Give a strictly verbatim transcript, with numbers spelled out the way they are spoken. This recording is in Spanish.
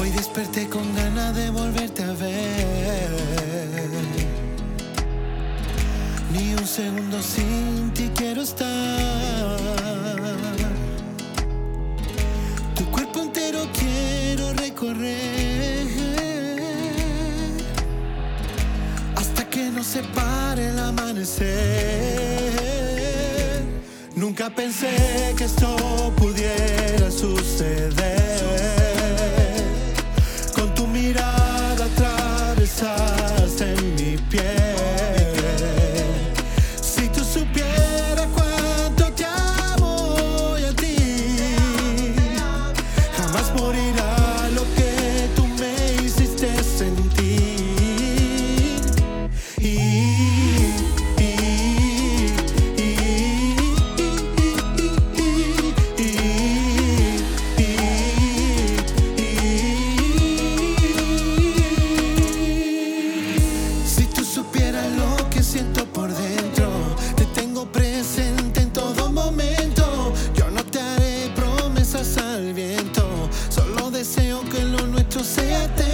Hoy desperté con ganas de volverte a ver. Ni un segundo sin ti quiero estar. Tu cuerpo entero quiero recorrer hasta que nos separe el amanecer. Nunca pensé que esto pudiera suceder. Con tu mirada atravesaste mi piel. Si tú supieras cuánto te amo hoy a ti, jamás morirá lo que tú me hiciste sentir. Y siento por dentro, te tengo presente en todo momento. Yo no te haré promesas al viento, solo deseo que lo nuestro sea eterno.